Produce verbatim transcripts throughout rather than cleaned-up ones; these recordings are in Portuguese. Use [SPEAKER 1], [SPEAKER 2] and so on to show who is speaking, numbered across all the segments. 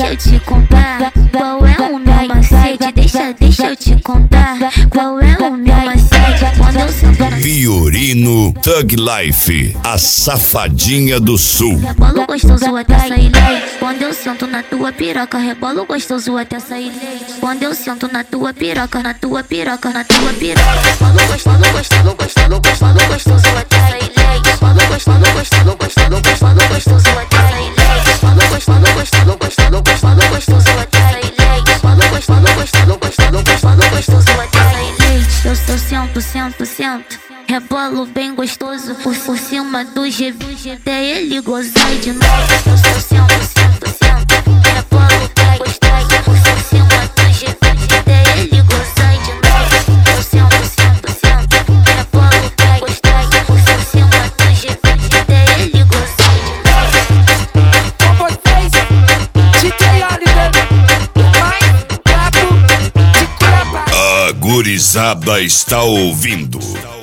[SPEAKER 1] deixa eu te contar qual é o meu macete. Deixa, deixa eu te contar qual é o meu macete. Quando eu sento na
[SPEAKER 2] Fiorino Thug Life, a safadinha do sul.
[SPEAKER 1] rebolo gostoso até sair leite. Quando eu sento na tua piroca, rebolo gostoso até sair leite. Quando eu sento na tua piroca, na tua piroca, na tua piroca. Rebolo gostoso, gostoso, gostoso, gostoso, gostoso até sair leite. Rebolo gostoso, gostoso, gostoso, gostoso, gostoso até sair leite. Rebolo gostoso, gostoso, gostoso, gostoso, gostoso até sair leite. Rebolo gostoso, gostoso, gostoso, gostoso, gostoso até sair leite. Eu sou cem por cento, cento. Rebolo bem gostoso por, por cima do G V, até ele gozar de novo. Eu sou cem por cento, cento. Rebolo bem gostoso por, por cima do G V, até ele gozar de novo. Eu sou cem por cento, cento. Rebolo bem gostoso por, por cima do G V, até ele gozar de novo.
[SPEAKER 3] Com vocês, D J Oliver, o mais brabo de Cuiabá.
[SPEAKER 2] A gurizada está ouvindo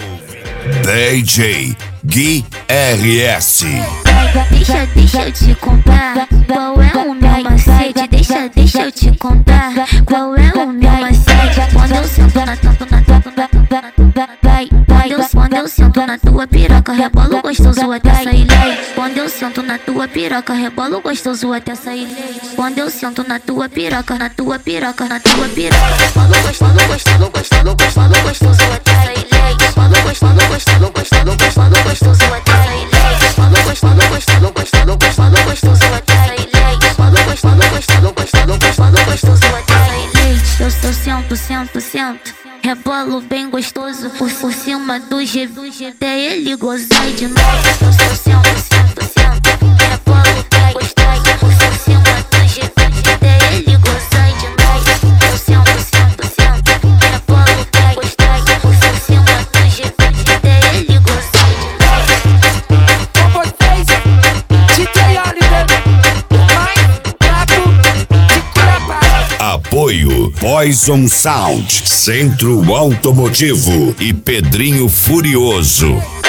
[SPEAKER 2] D J Gui R S.
[SPEAKER 1] Deixa, deixa eu te contar qual é o meu macete. Deixa, deixa eu te contar qual é o meu macete. Quando eu sento na tanto na tanto na vai, quando eu, quando eu sento na tua piroca, rebolo gostoso até sair leite. Quando eu sento na tua piroca, rebolo gostoso até sair leite. Quando eu sento na tua piroca, na tua piroca, na tua piroca. Rebolo gostoso, gostoso, gostoso, gostoso, gostoso até sair leite. Rebolo gostoso, gostoso, gostoso, gostoso, gostoso até sair leite. Rebolo gostoso, gostoso, gostoso, gostoso, gostoso até sair leite. Rebolo gostoso, gostoso, gostoso, gostoso, gostoso até sair leite. Eu sou cem por cento, cento. Rebolo bem gostoso por, por cima do G V, até ele gozar de novo. Eu sou cem por cento, cento. Rebolo bem gostoso por, por cima do G V, até ele gozar de novo. Eu sou cem por cento, cento. Rebolo bem gostoso por, por cima do G V, até ele gozar de novo.
[SPEAKER 3] Com vocês, D J Oliver, o mais brabo de Cuiabá.
[SPEAKER 2] Apoio Poison Sound, Centro Automotivo e Pedrinho Furioso.